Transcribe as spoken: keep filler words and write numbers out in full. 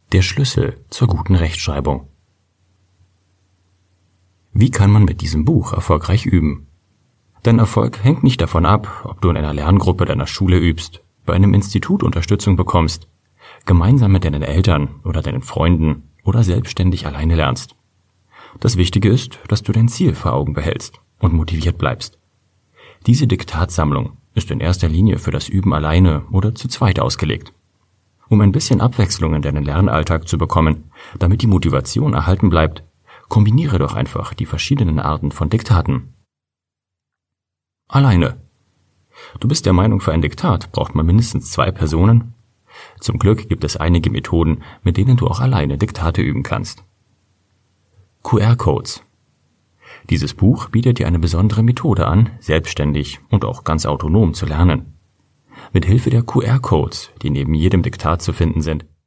Der Schlüssel zur guten Rechtschreibung. Wie kann man mit diesem Buch erfolgreich üben? Dein Erfolg hängt nicht davon ab, ob du in einer Lerngruppe deiner Schule übst, bei einem Institut Unterstützung bekommst, gemeinsam mit deinen Eltern oder deinen Freunden oder selbstständig alleine lernst. Das Wichtige ist, dass du dein Ziel vor Augen behältst und motiviert bleibst. Diese Diktatsammlung ist in erster Linie für das Üben alleine oder zu zweit ausgelegt. Um ein bisschen Abwechslung in deinen Lernalltag zu bekommen, damit die Motivation erhalten bleibt, kombiniere doch einfach die verschiedenen Arten von Diktaten. Alleine. Du bist der Meinung, für ein Diktat braucht man mindestens zwei Personen? Zum Glück gibt es einige Methoden, mit denen du auch alleine Diktate üben kannst. Q R-Codes. Dieses Buch bietet dir eine besondere Methode an, selbstständig und auch ganz autonom zu lernen. Mit Hilfe der Q R-Codes, die neben jedem Diktat zu finden sind,